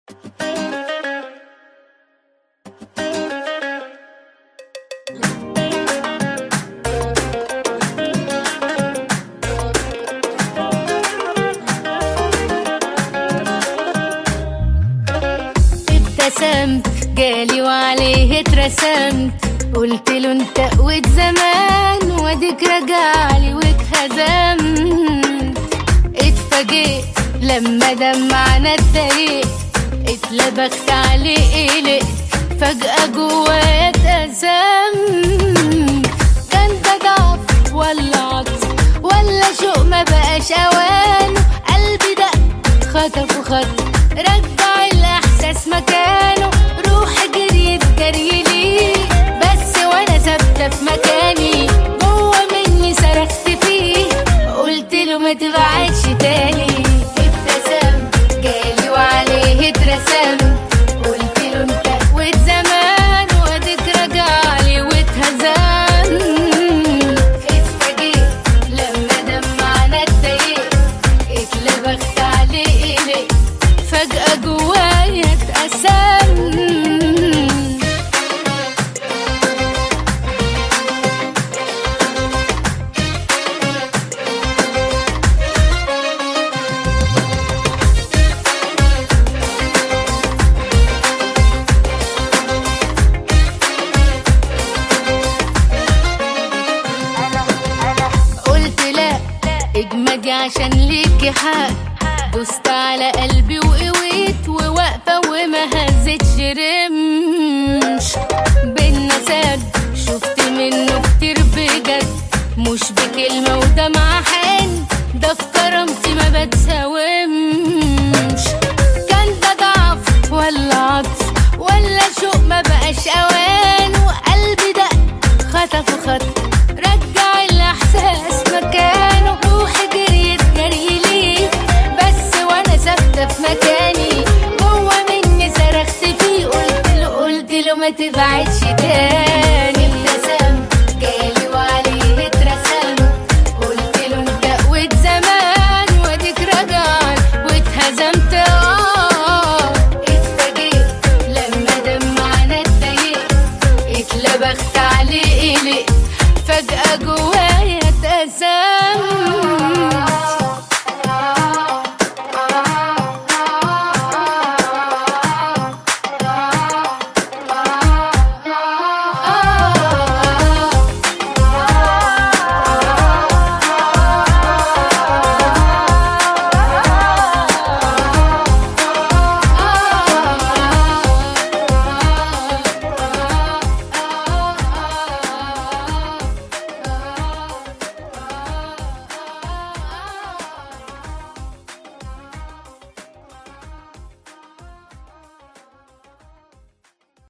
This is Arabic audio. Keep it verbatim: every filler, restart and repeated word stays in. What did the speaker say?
ابتسمت جالي وعليه اترسمت، قلت له انت قوت زمان واديك رجعلي واتهزمت. اتفاجئت لما دمعنا اتضايقت، اتلبخت عليه قلقت، فجأة جوايا اتأزمت. كان ده ضعف ولا عطف ولا شوق ما بقاش اوانه، قلبي دق خطف وخطف رجع الاحساس مكانه، روحي جريت جري ليه بس وانا ثابته في مكاني، جوه مني صرخت فيه قلت له ما تبعدش تاني. ابتسمت جالي وعليه اترسمت، قلت له انت قوت زمان واديك رجعلي واتهزمت. اتفاجئت لما دمعنا اتضايقت، اتلبخت عليه قلقت، فجأة جوايا اتقسمت. قلت لا اجمدي عشان ليكي حق، دوست على قلبي وقويت وواقفة وما هزتش رمش. بينا سد شفت منه كتير بجد، مش بكلمة ودمعة حن، ده في كرامتي ما بتساومش. كان ده ضعف ولا عطف ولا شوق ما بقاش اوانه، قلبي دق خطف وخطف رجع الاحساس مكانه، روحي جريت جري ليه بس وانا ثابته في مكاني، جوه مني صرخت فيه قلت له قلت له ما تبعدش تاني.